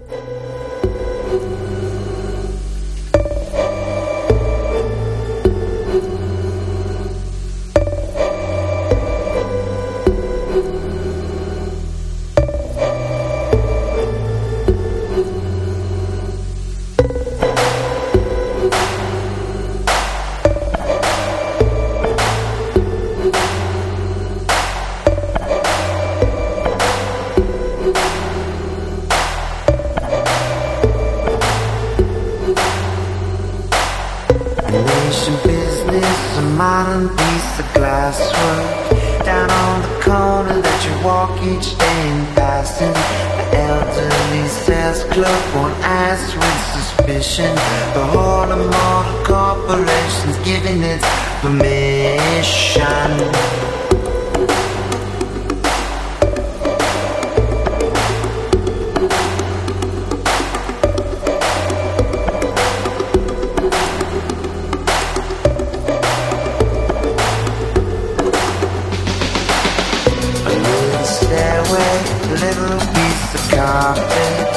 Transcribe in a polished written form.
Business, a modern piece of glasswork down on the corner that you walk each day in passing. The elderly sales clerk won't ask with suspicion. The whole of motor corporations giving its permission. Little piece of carpet